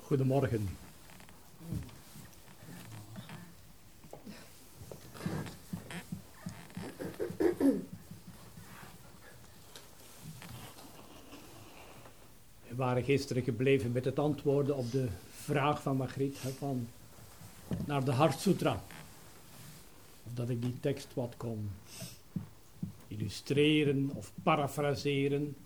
Goedemorgen. We waren gisteren gebleven met het antwoorden op de vraag van Margriet van naar de Hart Sutra. Of dat ik die tekst wat kon illustreren of parafraseren.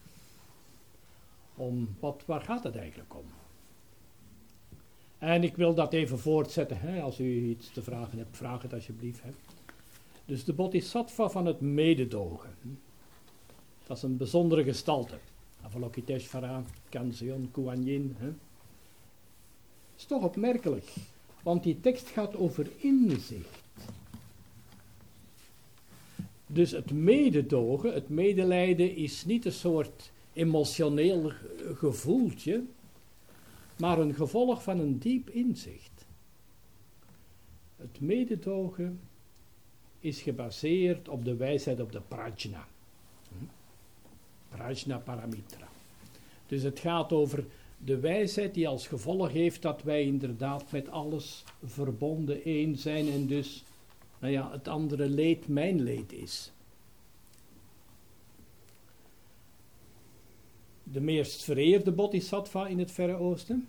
Waar gaat het eigenlijk om? En ik wil dat even voortzetten. Hè? Als u iets te vragen hebt, vraag het alsjeblieft. Hè? Dus de bodhisattva van het mededogen. Dat is een bijzondere gestalte. Avalokiteshvara, Kanzeon, Kuan Yin. Hè? Is toch opmerkelijk. Want die tekst gaat over inzicht. Dus het mededogen, het medelijden is niet een soort emotioneel gevoeltje, maar een gevolg van een diep inzicht. Het mededogen is gebaseerd op de wijsheid, op de prajna. Prajna paramitra. Dus het gaat over de wijsheid die als gevolg heeft dat wij inderdaad met alles verbonden één zijn en dus, het andere leed mijn leed is. De meest vereerde bodhisattva in het Verre Oosten.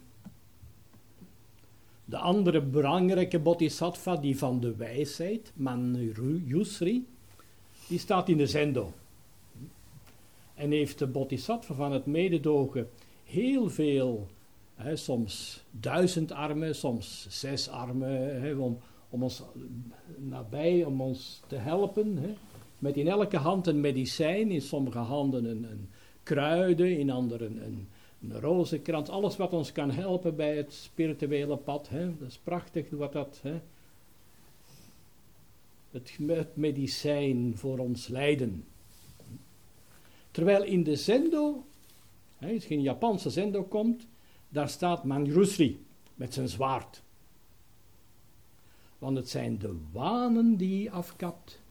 De andere belangrijke bodhisattva, die van de wijsheid, Manjusri, die staat in de Zendo. En heeft de bodhisattva van het mededogen heel veel, soms 1000 armen, soms 6 armen, om ons nabij, om ons te helpen. Met in elke hand een medicijn, in sommige handen een kruiden, in andere een rozenkrans. Alles wat ons kan helpen bij het spirituele pad. Dat is prachtig wat dat. Het medicijn voor ons lijden. Terwijl in de Zendo, als je in Japanse Zendo komt, daar staat Manjusri met zijn zwaard. Want het zijn de wanen die hij afkapt.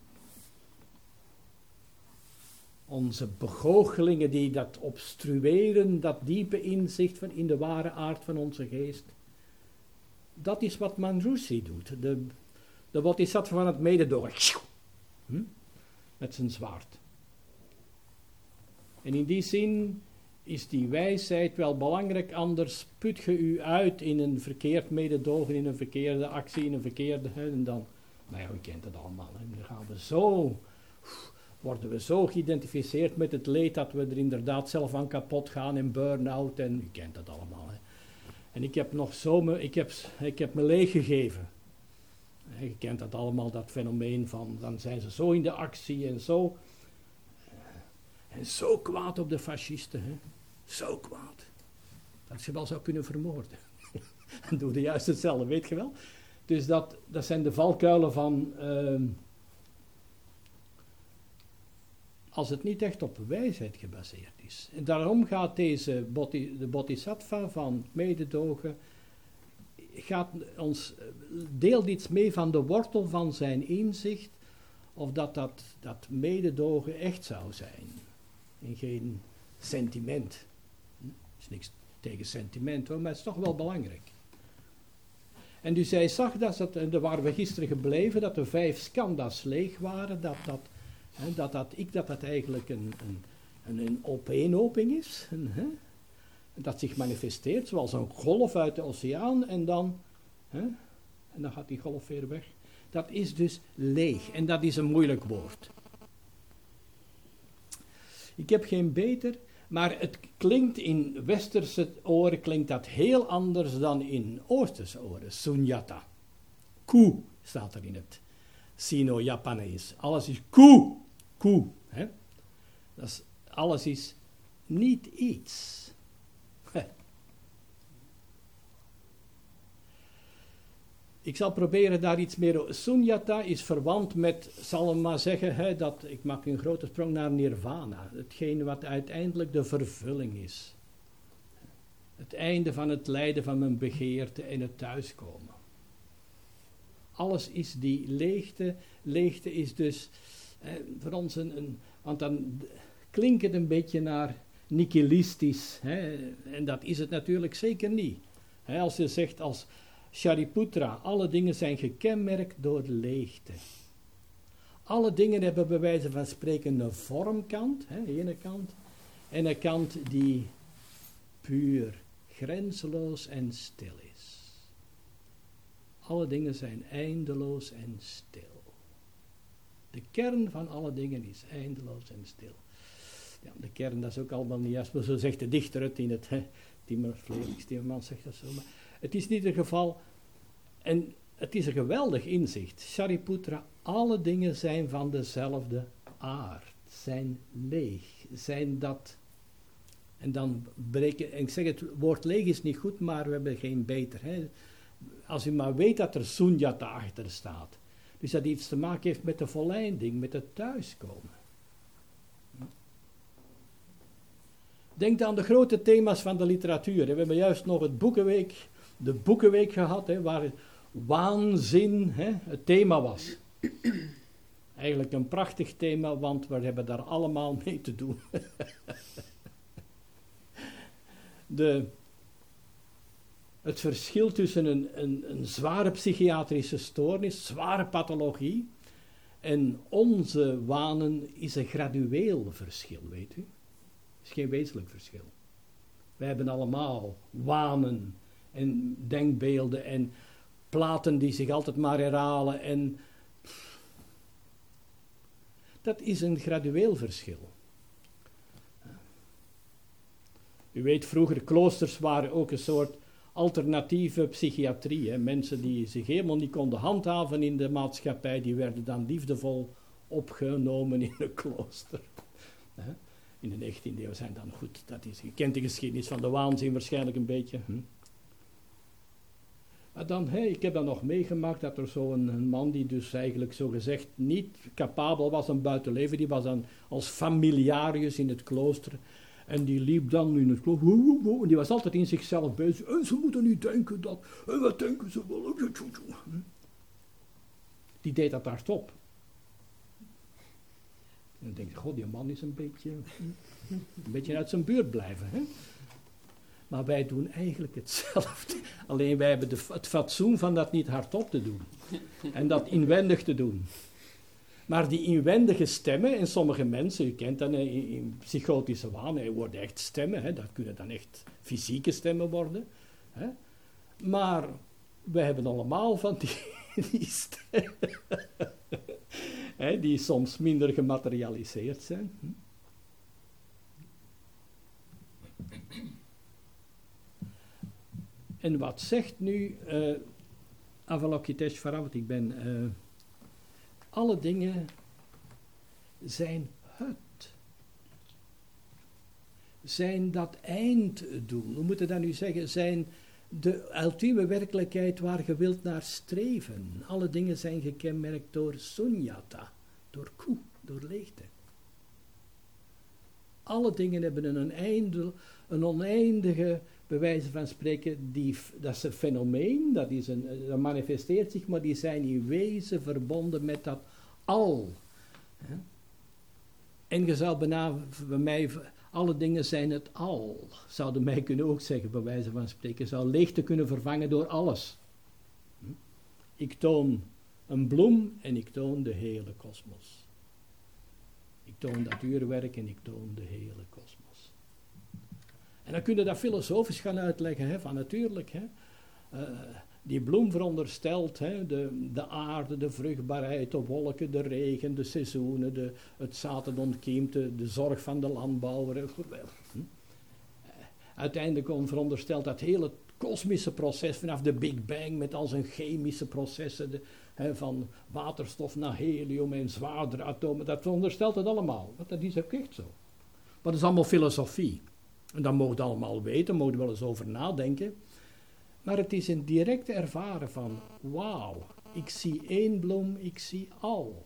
Onze begoochelingen die dat obstrueren, dat diepe inzicht van in de ware aard van onze geest. Dat is wat Manjusri doet. De bodhisattva van het mededogen. Met zijn zwaard. En in die zin is die wijsheid wel belangrijk, anders put je u uit in een verkeerd mededogen, in een verkeerde actie, in een verkeerde, en dan, u kent het allemaal, dan worden we zo geïdentificeerd met het leed dat we er inderdaad zelf aan kapot gaan en burn-out en u kent dat allemaal. En ik heb nog ik heb me leeg gegeven. Je kent dat allemaal, dat fenomeen van, dan zijn ze zo in de actie en zo kwaad op de fascisten, zo kwaad, dat ze wel zou kunnen vermoorden. En doe je juist hetzelfde, weet je wel. Dus dat zijn de valkuilen van, als het niet echt op wijsheid gebaseerd is. En daarom gaat de bodhisattva van mededogen, deelt iets mee van de wortel van zijn inzicht, of dat mededogen echt zou zijn. En geen sentiment. Er is niks tegen sentiment hoor, maar het is toch wel belangrijk. En dus hij zag en daar waren we gisteren gebleven, dat de 5 skandhas leeg waren, dat eigenlijk een opeenhoping is. Dat zich manifesteert zoals een golf uit de oceaan en dan gaat die golf weer weg. Dat is dus leeg en dat is een moeilijk woord. Ik heb geen beter, maar het klinkt in westerse oren klinkt dat heel anders dan in oosterse oren. Sunyata. Ku staat er in het Sino-Japanees. Alles is ku. Ku. Alles is niet iets. Ik zal proberen daar iets meer. Sunyata is verwant met, zal ik maar zeggen, ik maak een grote sprong naar nirvana. Hetgeen wat uiteindelijk de vervulling is. Het einde van het lijden van mijn begeerte en het thuiskomen. Alles is die leegte. Leegte is dus voor ons want dan klinkt het een beetje naar nihilistisch. En dat is het natuurlijk zeker niet. Als je zegt als Shariputra, alle dingen zijn gekenmerkt door leegte. Alle dingen hebben bij wijze van spreken een vormkant, ene kant, en een kant die puur, grenzeloos en stil is. Alle dingen zijn eindeloos en stil. De kern van alle dingen is eindeloos en stil. Ja, de kern, dat is ook allemaal niet juist, maar zo zegt de dichter het in het, Felix Timmermans zegt dat zo, maar het is niet het geval, en het is een geweldig inzicht. Shariputra, alle dingen zijn van dezelfde aard, zijn leeg, zijn dat, en dan breken, en ik zeg het woord leeg is niet goed, maar we hebben geen beter. Als u maar weet dat er sunyata achter staat, dus dat iets te maken heeft met de volleinding, met het thuiskomen. Denk aan de grote thema's van de literatuur. We hebben juist nog de boekenweek gehad, waar waanzin het thema was. Eigenlijk een prachtig thema, want we hebben daar allemaal mee te doen. Het verschil tussen een zware psychiatrische stoornis, zware pathologie, en onze wanen is een gradueel verschil, weet u. Het is geen wezenlijk verschil. Wij hebben allemaal wanen en denkbeelden en platen die zich altijd maar herhalen. En dat is een gradueel verschil. U weet, vroeger kloosters waren ook een soort alternatieve psychiatrie. Mensen die zich helemaal niet konden handhaven in de maatschappij, die werden dan liefdevol opgenomen in een klooster. In de 19e eeuw zijn dan goed. Je kent de geschiedenis van de waanzin waarschijnlijk een beetje. Maar dan, ik heb dan nog meegemaakt dat er zo'n man die dus eigenlijk zogezegd niet capabel was aan buitenleven, die was dan als familiarius in het klooster. En die liep dan in het klooster. En die was altijd in zichzelf bezig. En ze moeten niet denken dat. En wat denken ze wel? Die deed dat hardop. En dan denk je, god, die man is een beetje uit zijn buurt blijven. Maar wij doen eigenlijk hetzelfde. Alleen wij hebben het fatsoen van dat niet hardop te doen. En dat inwendig te doen. Maar die inwendige stemmen, en sommige mensen, u kent dat in psychotische waan, worden echt stemmen. Dat kunnen dan echt fysieke stemmen worden. Maar wij hebben allemaal van die stemmen. Die soms minder gematerialiseerd zijn. En wat zegt nu Avalokiteshvara, want ik ben... alle dingen zijn het. Zijn dat einddoel. We moeten dat nu zeggen, zijn de ultieme werkelijkheid waar je wilt naar streven. Alle dingen zijn gekenmerkt door sunyata, door ku, door leegte. Alle dingen hebben een oneindige, bij wijze van spreken, dat is een fenomeen, dat manifesteert zich, maar die zijn in wezen verbonden met dat al. En je zou bij mij, alle dingen zijn het al. Zouden mij kunnen ook zeggen, bij wijze van spreken, zou leegte kunnen vervangen door alles. Ik toon een bloem en ik toon de hele kosmos. Ik toon dat uurwerk en ik toon de hele kosmos. En dan kun je dat filosofisch gaan uitleggen, van natuurlijk, die bloem veronderstelt de aarde, de vruchtbaarheid, de wolken, de regen, de seizoenen, het zaad dat ontkiemt, de zorg van de landbouwer. Uiteindelijk veronderstelt dat hele kosmische proces vanaf de Big Bang met al zijn chemische processen, van waterstof naar helium en zwaardere atomen, dat veronderstelt het allemaal. Want dat is ook echt zo. Maar dat is allemaal filosofie. En dat mogen we allemaal weten, mogen we wel eens over nadenken. Maar het is een directe ervaren van, wauw, ik zie één bloem, ik zie al.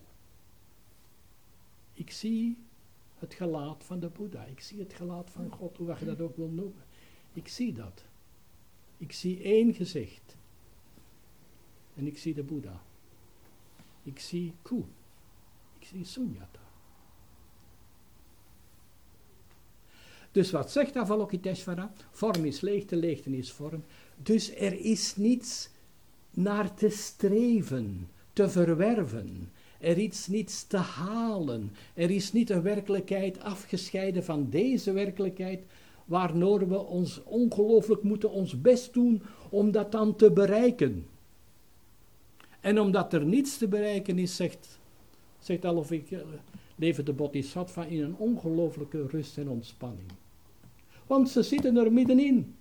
Ik zie het gelaat van de Boeddha, ik zie het gelaat van God, hoe je dat ook wil noemen. Ik zie dat. Ik zie één gezicht. En ik zie de Boeddha. Ik zie Ku. Ik zie Sunyata. Dus wat zegt Avalokiteshvara? Vorm is leegte, leegte is vorm. Dus er is niets naar te streven, te verwerven. Er is niets te halen. Er is niet een werkelijkheid afgescheiden van deze werkelijkheid, waardoor we ons ongelooflijk moeten ons best doen om dat dan te bereiken. En omdat er niets te bereiken is, zegt leven de bodhisattva in een ongelooflijke rust en ontspanning. Want ze zitten er middenin.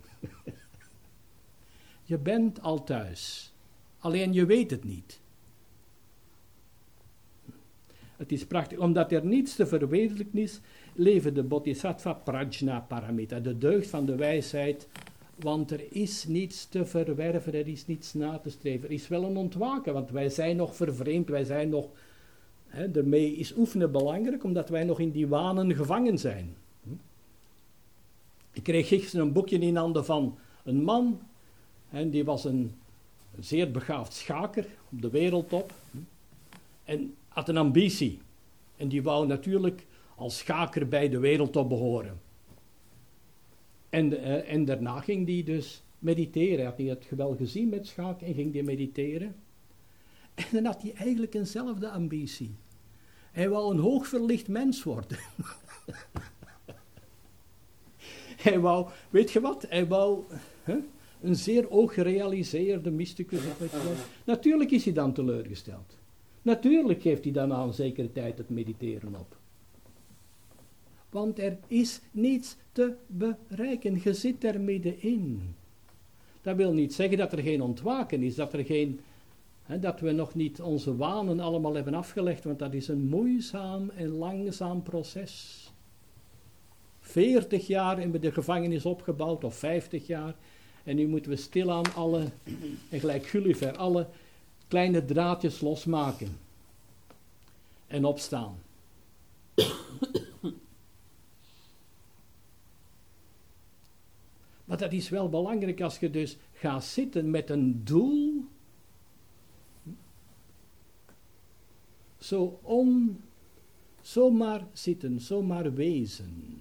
Je bent al thuis. Alleen je weet het niet. Het is prachtig, omdat er niets te verwezenlijken is, leven de bodhisattva prajna paramita, de deugd van de wijsheid, want er is niets te verwerven, er is niets na te streven. Er is wel een ontwaken, want wij zijn nog vervreemd, wij zijn nog, daarmee is oefenen belangrijk, omdat wij nog in die wanen gevangen zijn. Ik kreeg gisteren een boekje in handen van een man, en die was een zeer begaafd schaker op de wereldtop, en had een ambitie. En die wou natuurlijk als schaker bij de wereldtop behoren. En daarna ging hij dus mediteren. Had hij het wel gezien met schaken en ging hij mediteren. En dan had hij eigenlijk eenzelfde ambitie. Hij wou een hoogverlicht mens worden. Hij wou, weet je wat? Hij wou een zeer hoog gerealiseerde mysticus. Natuurlijk is hij dan teleurgesteld. Natuurlijk geeft hij dan na een zekere tijd het mediteren op. Want er is niets te bereiken. Je zit er middenin. Dat wil niet zeggen dat er geen ontwaken is, dat we nog niet onze wanen allemaal hebben afgelegd, want dat is een moeizaam en langzaam proces. 40 jaar hebben we de gevangenis opgebouwd, of 50 jaar, en nu moeten we stilaan en gelijk Gulliver, alle kleine draadjes losmaken en opstaan. Maar dat is wel belangrijk als je dus gaat zitten met een doel. Zomaar zitten, zomaar wezen.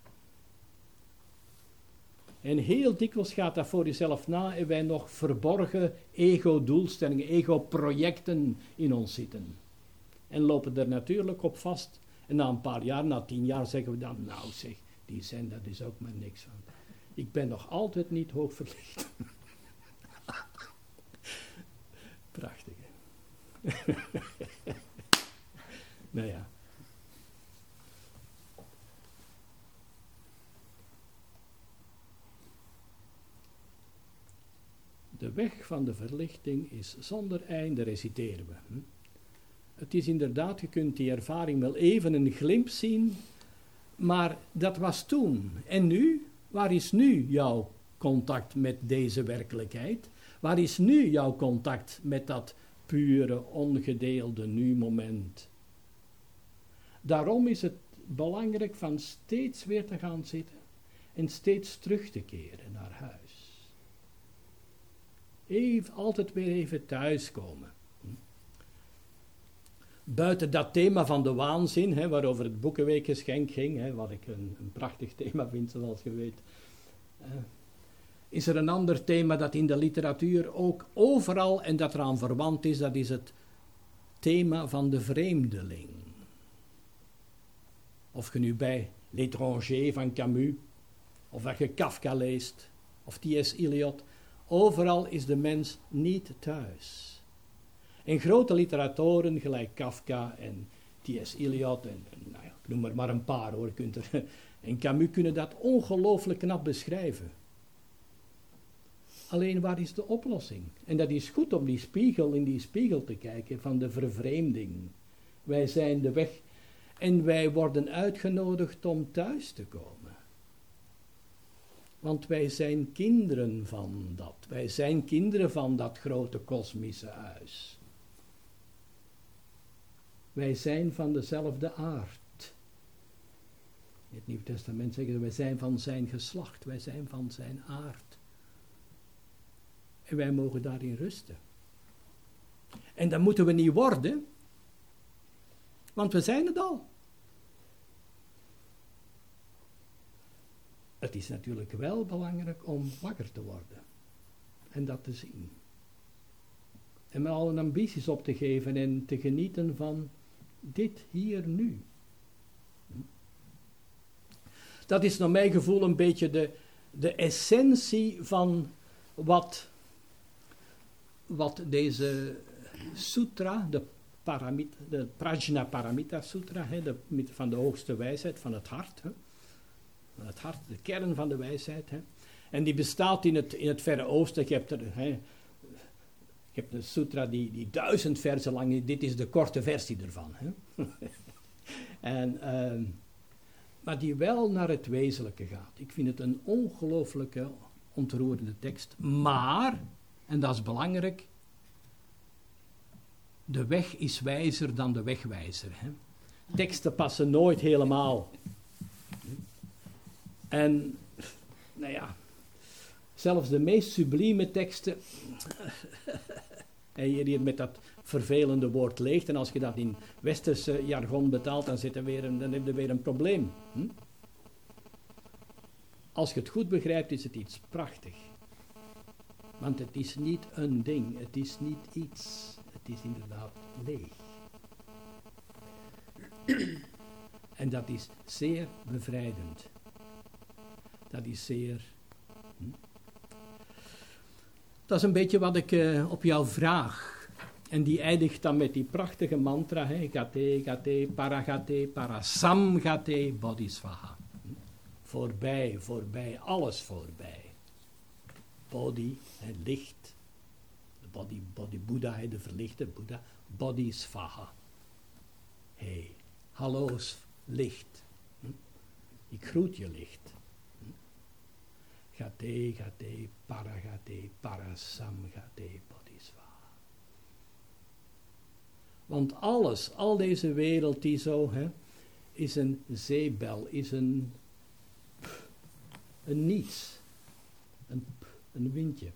En heel dikwijls gaat dat voor jezelf na en wij nog verborgen ego-doelstellingen, ego-projecten in ons zitten. En lopen er natuurlijk op vast. En na een paar jaar, na 10 jaar zeggen we dan, nou zeg, die zen, dat is ook maar niks van. Ik ben nog altijd niet hoogverlicht. Prachtig, hè? Nou ja. De weg van de verlichting is zonder einde, reciteren we. Het is inderdaad, je kunt die ervaring wel even een glimp zien, maar dat was toen. En nu? Waar is nu jouw contact met deze werkelijkheid? Waar is nu jouw contact met dat pure, ongedeelde nu-moment? Daarom is het belangrijk van steeds weer te gaan zitten en steeds terug te keren naar huis. Altijd weer even thuiskomen. Buiten dat thema van de waanzin, waarover het Boekenweekgeschenk ging, wat ik een prachtig thema vind, zoals je weet, is er een ander thema dat in de literatuur ook overal en dat eraan verwant is, dat is het thema van de vreemdeling. Of je nu bij L'étranger van Camus, of dat je Kafka leest, of T.S. Eliot, overal is de mens niet thuis. En grote literatoren, gelijk Kafka en T.S. Eliot, en nou ja, ik noem er maar een paar hoor, en Camus kunnen dat ongelooflijk knap beschrijven. Alleen waar is de oplossing? En dat is goed om in die spiegel te kijken van de vervreemding. Wij zijn de weg en wij worden uitgenodigd om thuis te komen. Want wij zijn kinderen van dat. Wij zijn kinderen van dat grote kosmische huis. Wij zijn van dezelfde aard. In het Nieuw Testament zeggen ze, wij zijn van zijn geslacht. Wij zijn van zijn aard. En wij mogen daarin rusten. En dat moeten we niet worden. Want we zijn het al. is natuurlijk wel belangrijk om wakker te worden. En dat te zien. En met alle ambities op te geven en te genieten van dit hier nu. Dat is naar mijn gevoel een beetje de essentie van wat deze sutra, de Prajnaparamita Sutra, van de hoogste wijsheid, van het hart. Van het hart, de kern van de wijsheid. En die bestaat in het Verre Oosten. Je hebt een sutra die 1000 versen lang is. Dit is de korte versie ervan. Maar die wel naar het wezenlijke gaat. Ik vind het een ongelooflijke, ontroerende tekst. Maar, en dat is belangrijk, de weg is wijzer dan de wegwijzer. Teksten passen nooit helemaal. En, nou ja, zelfs de meest sublieme teksten, en hier met dat vervelende woord leegt, en als je dat in westerse jargon betaalt, dan heb je weer een probleem. Als je het goed begrijpt, is het iets prachtig. Want het is niet een ding, het is niet iets, het is inderdaad leeg. En dat is zeer bevrijdend. Dat is zeer... Dat is een beetje wat ik op jou vraag. En die eindigt dan met die prachtige mantra, gate, gate, paragate, parasamgate, bodhisvaha. Voorbij, voorbij, alles voorbij. Bodhi, licht. Bodhi Buddha, de verlichte Boeddha. Bodhisvaha. Hallo's licht. Ik groet je licht. Gate, gate, paragate, parasamgate, bodhisvaha. Want alles, al deze wereld die zo, is een zeebel, is een niets. Een windje.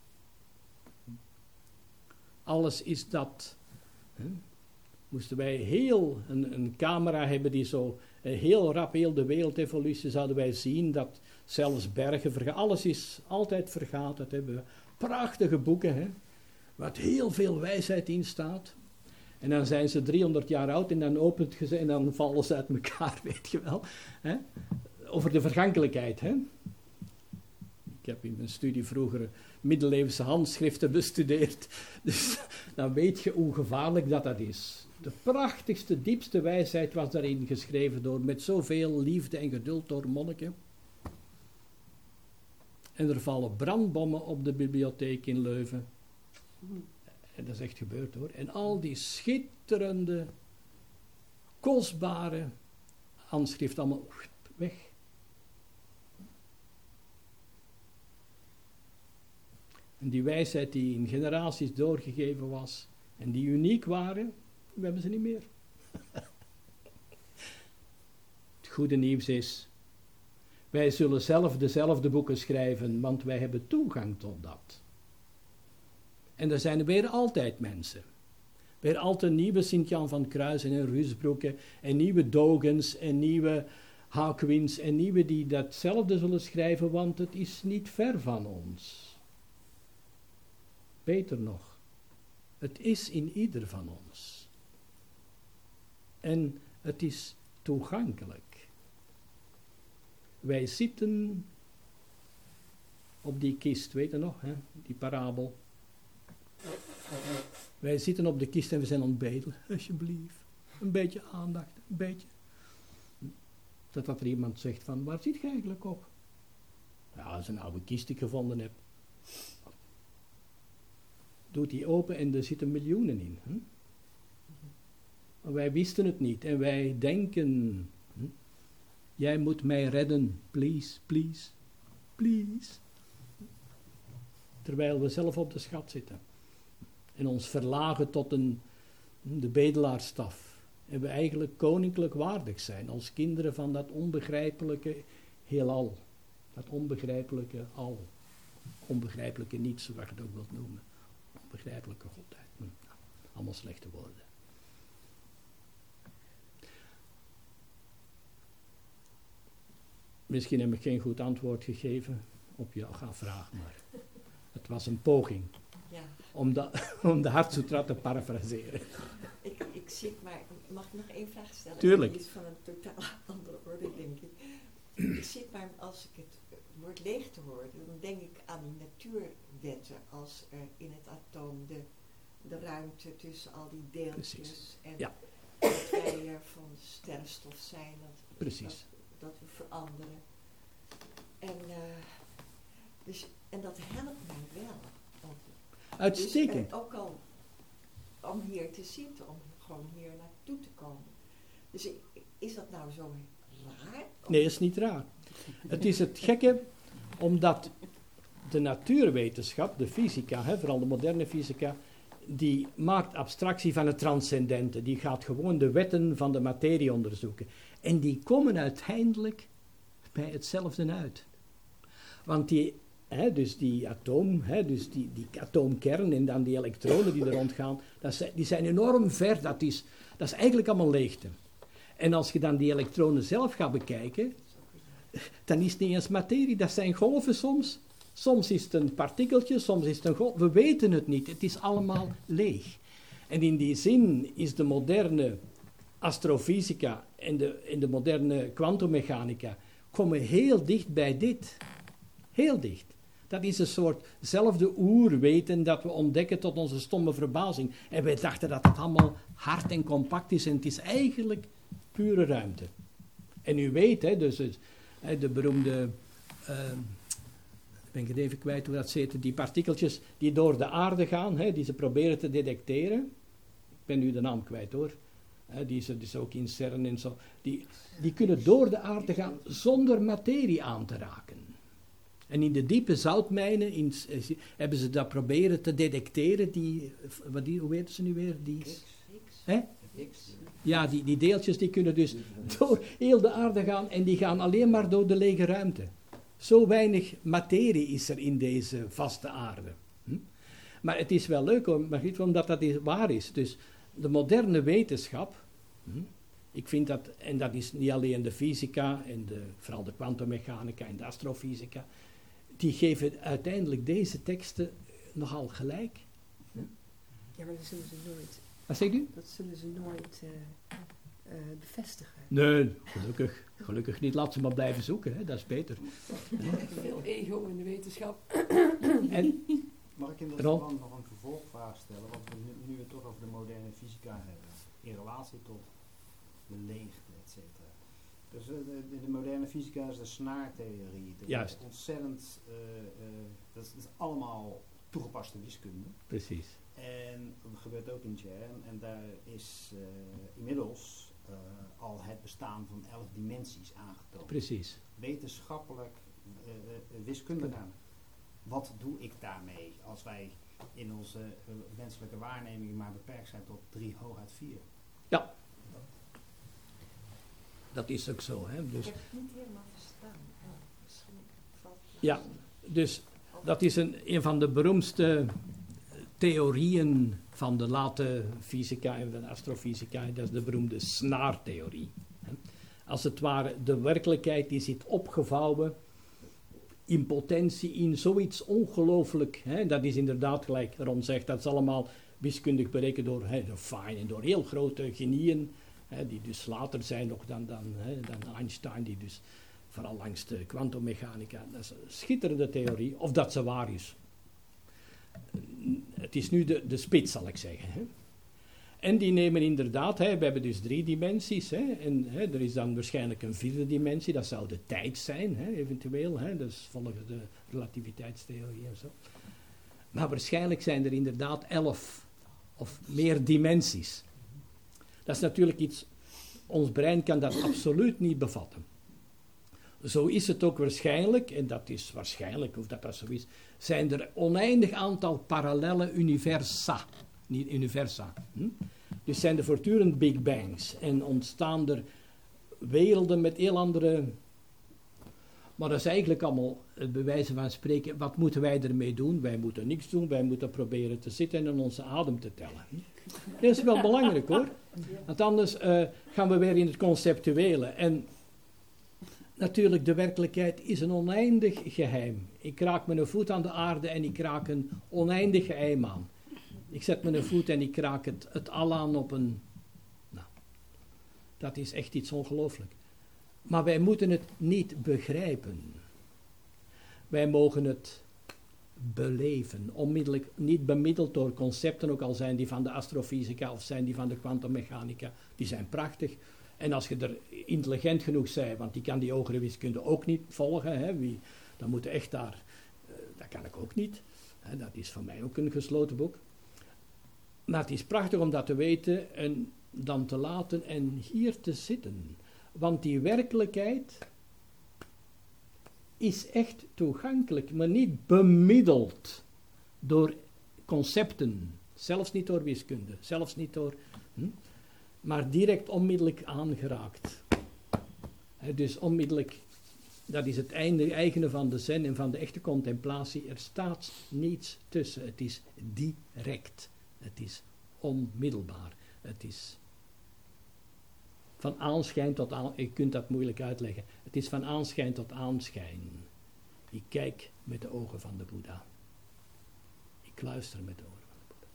Alles is dat. Moesten wij heel een camera hebben die zo heel rap, heel de wereldevolutie, zouden wij zien dat zelfs bergen vergaan. Alles is altijd vergaat. Dat hebben we prachtige boeken, waar heel veel wijsheid in staat. En dan zijn ze 300 jaar oud en dan opent je ze en dan vallen ze uit elkaar, weet je wel. Over de vergankelijkheid. Ik heb in mijn studie vroeger middeleeuwse handschriften bestudeerd. Dus dan weet je hoe gevaarlijk dat is. De prachtigste, diepste wijsheid was daarin geschreven met zoveel liefde en geduld door monniken. En er vallen brandbommen op de bibliotheek in Leuven. En dat is echt gebeurd hoor. En al die schitterende, kostbare handschriften allemaal weg. En die wijsheid die in generaties doorgegeven was en die uniek waren, we hebben ze niet meer. Het goede nieuws is, wij zullen zelf dezelfde boeken schrijven, want wij hebben toegang tot dat. En er zijn weer altijd mensen. Weer altijd nieuwe Sint-Jan van Kruisen en Rusbroeken en nieuwe Dogens en nieuwe Haakwins en nieuwe die datzelfde zullen schrijven, want het is niet ver van ons. Beter nog, het is in ieder van ons. En het is toegankelijk. Wij zitten op die kist, weet je nog, die parabel. Wij zitten op de kist en we zijn aan het bedelen, alsjeblieft. Een beetje aandacht, een beetje. Dat er iemand zegt van, waar zit je eigenlijk op? Ja, dat is een oude kist die ik gevonden heb. Doet die open en er zitten miljoenen in. Maar wij wisten het niet en wij denken, jij moet mij redden, please, please, please. Terwijl we zelf op de schat zitten. En ons verlagen tot de bedelaarsstaf. En we eigenlijk koninklijk waardig zijn als kinderen van dat onbegrijpelijke heelal. Dat onbegrijpelijke al. Onbegrijpelijke niets, zoals je het ook wilt noemen. Onbegrijpelijke godheid. Allemaal slechte woorden. Misschien heb ik geen goed antwoord gegeven op jouw vraag, maar het was een poging om de Hartsutra te parafraseren. Ik zit maar, mag ik nog één vraag stellen? Tuurlijk. Het is van een totaal andere orde, denk ik. Ik zit maar, als ik het woord leegte hoor, dan denk ik aan die natuurwetten, als er in het atoom de ruimte tussen al die deeltjes. Precies. En Ja. dat wij van sterrenstof zijn, Precies. dat we veranderen. En dat helpt mij wel. Uitstekend. Dus, ook al om hier te zitten, om gewoon hier naartoe te komen. Dus is dat nou zo raar? Nee, dat is niet raar. Het is het gekke, omdat de natuurwetenschap, de fysica, vooral de moderne fysica, die maakt abstractie van het transcendente. Die gaat gewoon de wetten van de materie onderzoeken. En die komen uiteindelijk bij hetzelfde uit. Want die atoom, dus die atoomkern en dan die elektronen die er rondgaan, die zijn enorm ver. Dat is eigenlijk allemaal leegte. En als je dan die elektronen zelf gaat bekijken, dan is het niet eens materie, dat zijn golven soms. Soms is het een partikeltje, soms is het een golf. We weten het niet, het is allemaal leeg. En in die zin is de moderne astrofysica en de moderne kwantummechanica komen heel dicht bij dit. Heel dicht. Dat is een soortzelfde oerweten dat we ontdekken tot onze stomme verbazing. En wij dachten dat het allemaal hard en compact is en het is eigenlijk pure ruimte. En u weet, de beroemde, ben ik het even kwijt hoe dat zit, die partikeltjes die door de aarde gaan, die ze proberen te detecteren. Ik ben nu de naam kwijt hoor. Die is dus ook in CERN en zo. Die kunnen door de aarde gaan zonder materie aan te raken. En in de diepe zoutmijnen hebben ze dat proberen te detecteren. Hoe weten ze nu weer? Ja, die deeltjes die kunnen dus door heel de aarde gaan en die gaan alleen maar door de lege ruimte. Zo weinig materie is er in deze vaste aarde. Maar het is wel leuk, Margriet, omdat dat waar is. Dus de moderne wetenschap, ik vind dat, en dat is niet alleen de fysica, en vooral de kwantummechanica en de astrofysica, die geven uiteindelijk deze teksten nogal gelijk. Ja, maar dat zullen ze nooit. Wat zegt u? Dat zullen ze nooit bevestigen. Nee, gelukkig niet. Laat ze maar blijven zoeken, dat is beter. Veel ego in de wetenschap. En, mag ik in dat verband nog een vervolgvraag stellen? Want we nu het toch over de moderne fysica hebben. In relatie tot de leegte, et cetera. Dus de moderne fysica is de snaartheorie. Dat is ontzettend, dat is allemaal toegepaste wiskunde. Precies. En dat gebeurt ook in CERN. En daar is inmiddels al het bestaan van 11 dimensies aangetoond. Precies. Wetenschappelijk, wiskundig aan. Wat doe ik daarmee als wij in onze wenselijke waarnemingen maar beperkt zijn tot 3 hooguit 4? Ja. Dat is ook zo. Dus, ik heb het niet helemaal verstaan. Misschien valt het ja, dus dat is een van de beroemdste theorieën van de late fysica en de astrofysica. Dat is de beroemde snaartheorie. Als het ware, de werkelijkheid die zit opgevouwen in potentie, in zoiets ongelooflijk. Dat is inderdaad, gelijk Ron zegt, dat is allemaal wiskundig berekend door Fine en door heel grote genieën. Die dus later zijn nog dan Einstein, die dus vooral langs de kwantummechanica. Dat is een schitterende theorie, of dat ze waar is. Het is nu de spits, zal ik zeggen. En die nemen inderdaad, we hebben dus 3 dimensies. En er is dan waarschijnlijk een 4e dimensie, dat zou de tijd zijn, eventueel. Dus volgens de relativiteitstheorie en zo. Maar waarschijnlijk zijn er inderdaad 11 of meer dimensies. Dat is natuurlijk iets, ons brein kan dat absoluut niet bevatten. Zo is het ook waarschijnlijk, en dat is waarschijnlijk, of dat zo is, zijn er oneindig aantal parallele universa. Niet universa. Dus zijn er voortdurend Big Bangs. En ontstaan er werelden met heel andere. Maar dat is eigenlijk allemaal het bewijzen van spreken. Wat moeten wij ermee doen? Wij moeten niks doen. Wij moeten proberen te zitten en onze adem te tellen. Dat is wel belangrijk hoor. Want anders gaan we weer in het conceptuele. En natuurlijk, de werkelijkheid is een oneindig geheim. Ik raak mijn voet aan de aarde en ik raak een oneindig geheim aan. Ik zet mijn voet en ik raak het al aan op een... Nou, dat is echt iets ongelooflijk. Maar wij moeten het niet begrijpen. Wij mogen het beleven, onmiddellijk, niet bemiddeld door concepten, ook al zijn die van de astrofysica of zijn die van de kwantummechanica, die zijn prachtig. En als je er intelligent genoeg bent, want die kan die hogere wiskunde ook niet volgen, hè, dan moet echt daar, dat kan ik ook niet, hè, dat is voor mij ook een gesloten boek. Maar het is prachtig om dat te weten en dan te laten en hier te zitten. Want die werkelijkheid is echt toegankelijk, maar niet bemiddeld door concepten. Zelfs niet door wiskunde, zelfs niet door... maar direct onmiddellijk aangeraakt. Dus onmiddellijk, dat is het eigene van de zen en van de echte contemplatie. Er staat niets tussen. Het is direct. Het is onmiddelbaar. Het is van aanschijn tot aan... Je kunt dat moeilijk uitleggen. Het is van aanschijn tot aanschijn. Ik kijk met de ogen van de Boeddha. Ik luister met de ogen van de Boeddha.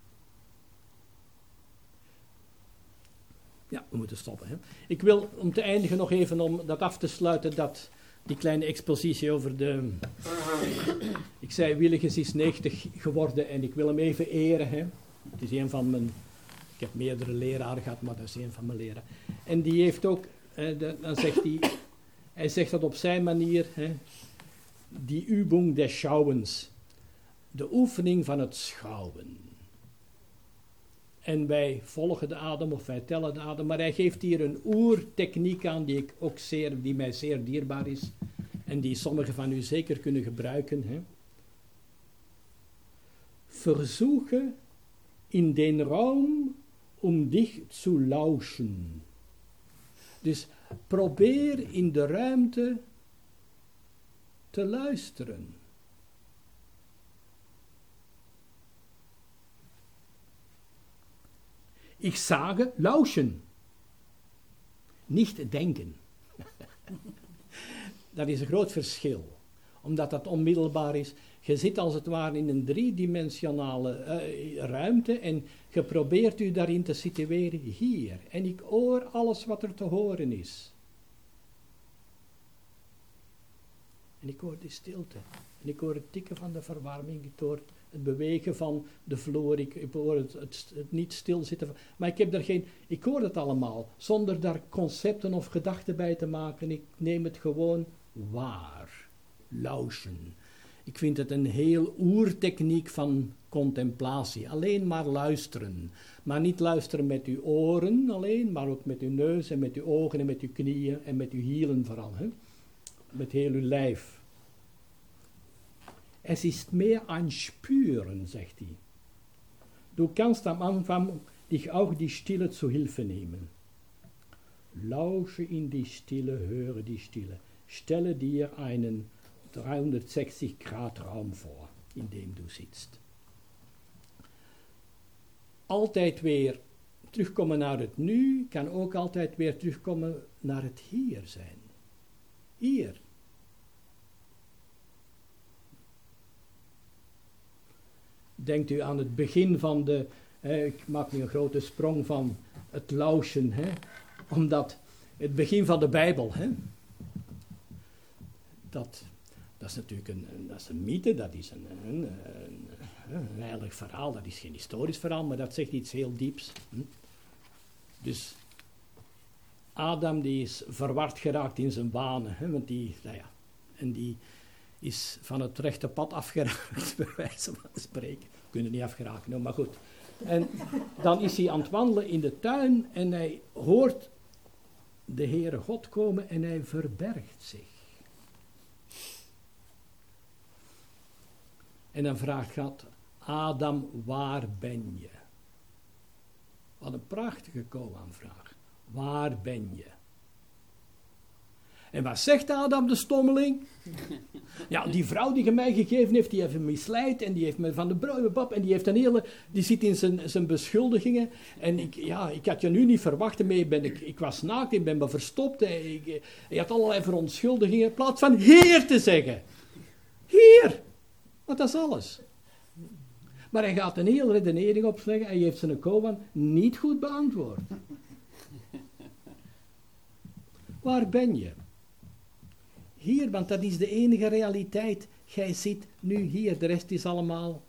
Ja, we moeten stoppen. Hè. Ik wil, om te eindigen, nog even om dat af te sluiten, die kleine expositie over de... Ik zei, Williges is 90 geworden en ik wil hem even eren. Hè. Het is een van mijn... Ik heb meerdere leraren gehad, maar dat is een van mijn leraren. En die heeft ook, dan zegt hij zegt dat op zijn manier, die Übung des Schauens, de oefening van het schouwen. En wij volgen de adem of wij tellen de adem, maar hij geeft hier een oertechniek aan die mij zeer dierbaar is en die sommigen van u zeker kunnen gebruiken. Hè. Versuche in den Raum om dich zu lauschen. Dus probeer in de ruimte te luisteren. Ik sage lauschen. Niet denken. Dat is een groot verschil. Omdat dat onmiddelbaar is. Je zit als het ware in een driedimensionale ruimte en je probeert u daarin te situeren hier. En ik hoor alles wat er te horen is. En ik hoor die stilte. En ik hoor het tikken van de verwarming. Ik hoor het bewegen van de vloer. Ik hoor het niet stilzitten. Maar ik hoor het allemaal. Zonder daar concepten of gedachten bij te maken. Ik neem het gewoon waar. Lauschen. Ik vind het een heel oertechniek van contemplatie. Alleen maar luisteren. Maar niet luisteren met uw oren alleen, maar ook met uw neus en met uw ogen en met uw knieën en met uw hielen vooral. Hè? Met heel uw lijf. Es ist mehr ein Spüren, zegt hij. Du kannst am Anfang dich auch die Stille zu Hilfe nehmen. Lausche in die Stille, höre die Stille. Stelle dir einen 360 Grad Raum vor, in dem du sitzt. Altijd weer terugkomen naar het nu, kan ook altijd weer terugkomen naar het hier zijn. Hier. Denkt u aan het begin van ik maak nu een grote sprong van het lauschen, omdat het begin van de Bijbel, dat is natuurlijk een mythe, dat is een heilig verhaal, dat is geen historisch verhaal, maar dat zegt iets heel dieps. Dus Adam die is verward geraakt in zijn wanen, want die is van het rechte pad afgeraakt, bij wijze van spreken. Kunnen niet afgeraken, maar goed. En dan is hij aan het wandelen in de tuin en hij hoort de Heere God komen en hij verbergt zich. En dan vraagt God, Adam, waar ben je? Wat een prachtige koan-vraag. Waar ben je? En wat zegt Adam de stommeling? Ja, die vrouw die je mij gegeven heeft, die heeft me misleid en die heeft me van de bruine en die heeft een hele, die zit in zijn beschuldigingen. En ik had je nu niet verwacht, ik was naakt, ik ben me verstopt. Je had allerlei verontschuldigingen, in plaats van Heer te zeggen. Heer! Want dat is alles. Maar hij gaat een hele redenering opleggen en je heeft zijn koan niet goed beantwoord. Waar ben je? Hier, want dat is de enige realiteit. Jij zit nu hier, de rest is allemaal...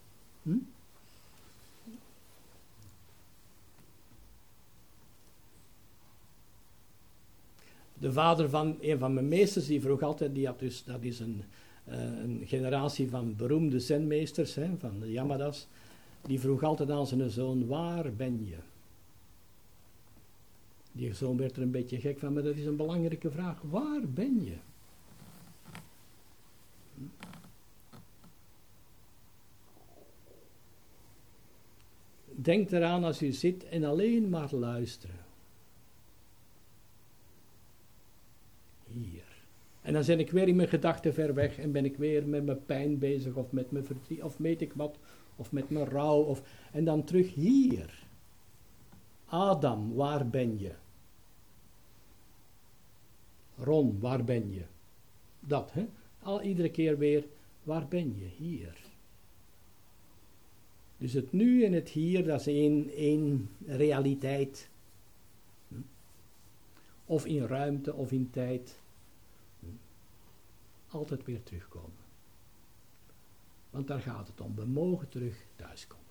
De vader van een van mijn meesters, die vroeg altijd, dat is een generatie van beroemde zenmeesters, van de Yamadas, die vroeg altijd aan zijn zoon, waar ben je? Die zoon werd er een beetje gek van, maar dat is een belangrijke vraag. Waar ben je? Denk eraan als u zit en alleen maar luisteren. Hier. En dan ben ik weer in mijn gedachten ver weg en ben ik weer met mijn pijn bezig of met mijn verdriet of weet ik wat, of met mijn rouw. En dan terug hier. Adam, waar ben je? Ron, waar ben je? Dat, hè? Iedere keer weer, waar ben je? Hier. Dus het nu en het hier, dat is één realiteit. Of in ruimte of in tijd. Altijd weer terugkomen. Want daar gaat het om. We mogen terug thuiskomen.